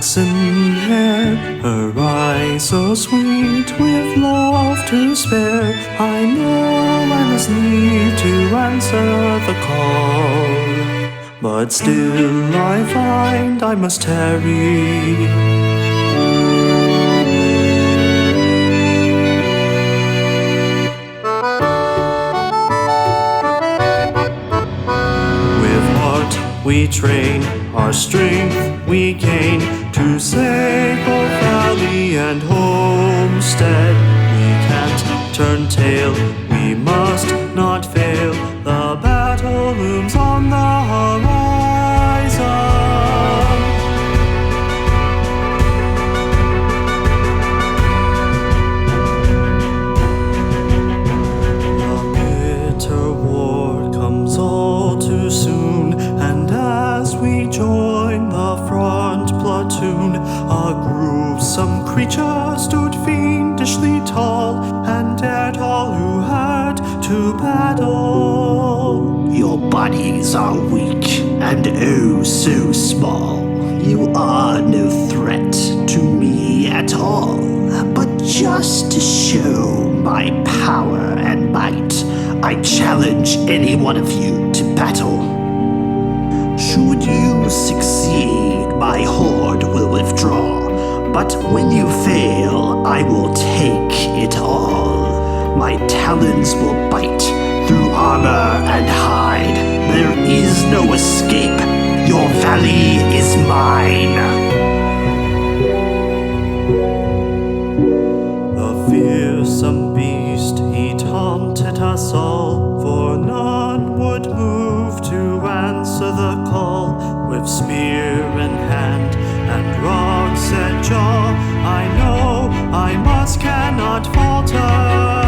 flaxen hair, her eyes so sweet with love to spare. I know I must leave to answer the call, but still I find I must tarry. We train, our strength we gain, to save both valley and homestead. We can't turn tail, we must not fail. The battle looms on the horizon. The bitter war comes all too soon, and as we join the front platoon, a gruesome creature stood fiendishly tall, and dared all who had to battle. Your bodies are weak and oh so small. You are no threat to me at all. But just to show my power and might, I challenge any one of you to battle. Should you succeed, my horde will withdraw, but when you fail, I will take it all. My talons will bite through armor and hide. There is no escape. Your valley is mine. The fearsome beast, he taunted us all, for none would move to answer the call. With spear in hand and rock-set jaw, I know I cannot falter.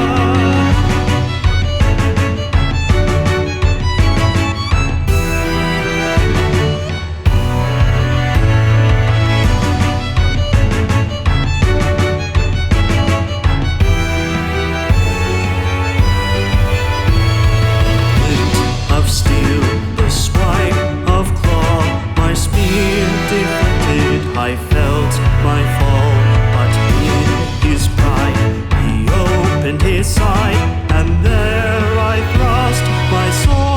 I felt my fall, but in his pride he opened his side, and there I thrust my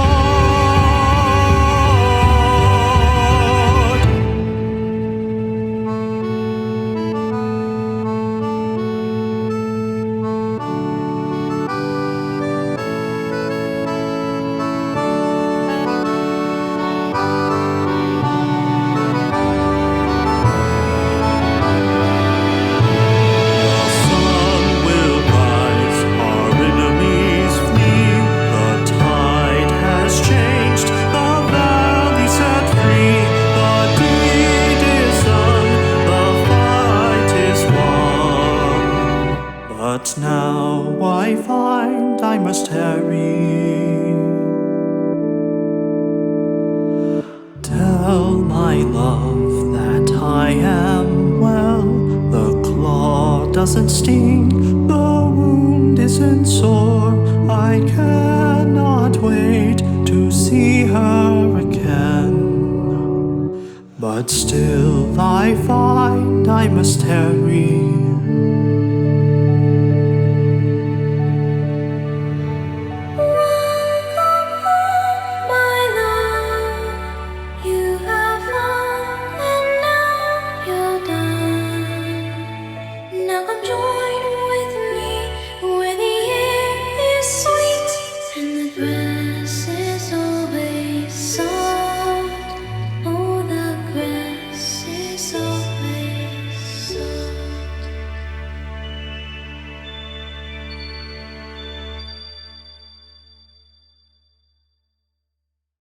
But now I find I must tarry. Tell my love that I am well. The claw doesn't sting, the wound isn't sore. I cannot wait to see her again. But still I find I must tarry.